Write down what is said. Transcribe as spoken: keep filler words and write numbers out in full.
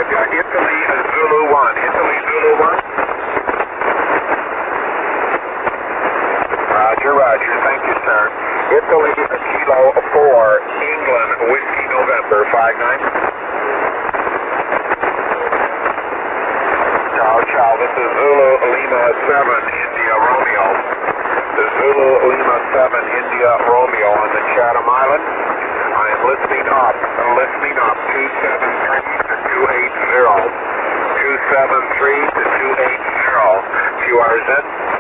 Yeah, Italy Zulu one. Italy Zulu one. Roger, roger. Thank you, sir. Italy Kilo four, England Whiskey November five nine. Ciao, ciao. This is Zulu Lima seven, India Romeo. The Zulu Lima seven, India Romeo on the Chatham Island. I am listening up, listening up, two seven three to two eight zero. two seven three to two eight zero. Q R Z.